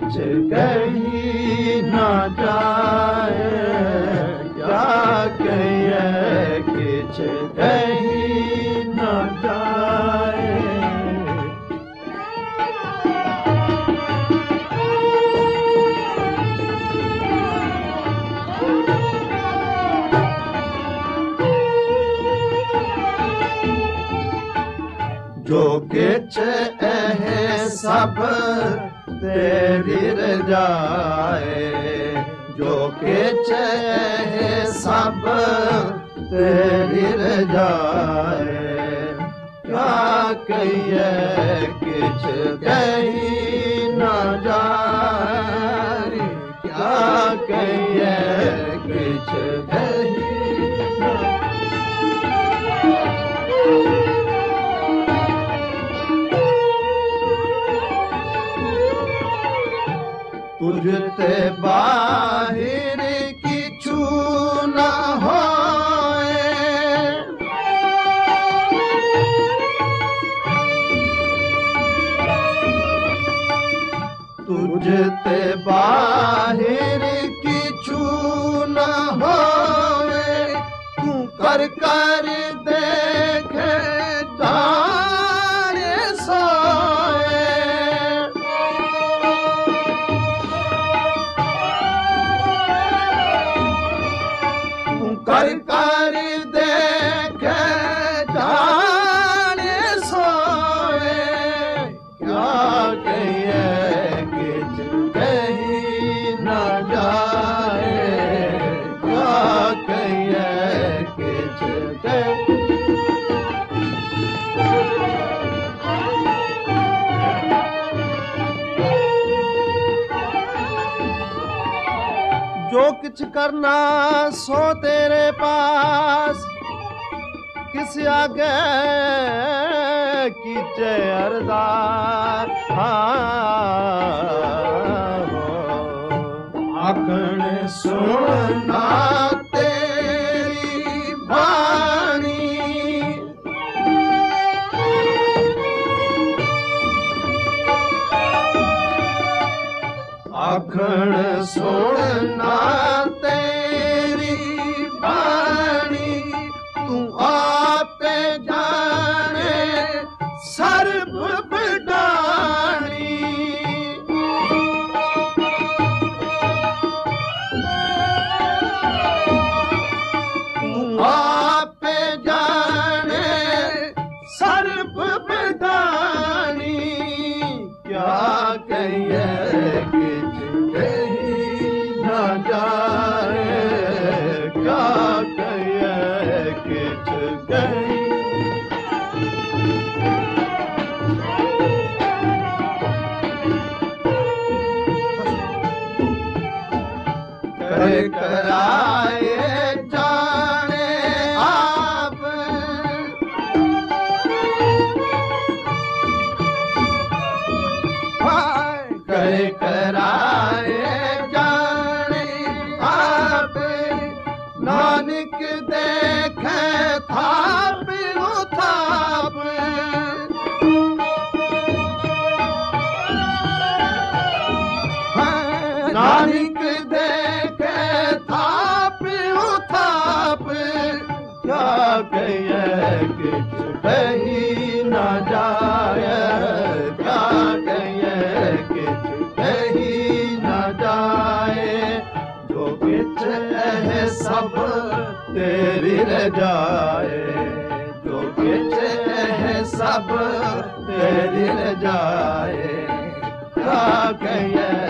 किछ कही न जाए, क्या कहिए किछ कही न जाए। जो किछ है सब तेरी रजाए, जो किछ है सब तेरी रजाए। क्या कहिए किछ कही न जाए, क्या कहिए किछ कही तुझते बाहिर किछु न होए, तुझते बाहिर किछु न होए। तू कर कर देखे जाने सोए, कर कर देखे जाने सोए। क्या कहिए किछ कही न जाए, क्या कहिए किछ कही। जो किछ करना सो तेरे पास, किस आगे कीचे अरदास। आखण सुनना तेरी बानी, आखण सुनना तेरी बानी। तू आप जाने सर्व बिडानी, तू आप जाने सर्व बिडानी। क्या कहिए किछ कही न जाए, क्या कहिए किछ कही। करे कराए जाने आप, करे कराए जाने आप। नानक देखे थाप उथाप, नानक देखे थाप उथाप। क्या कहिए किछ कही न जाए, क्या कहिए किछ कही न जाए। जो किछ है सब तेरी रजाए, जो किछ है सब तेरी रजाए। क्या कहिए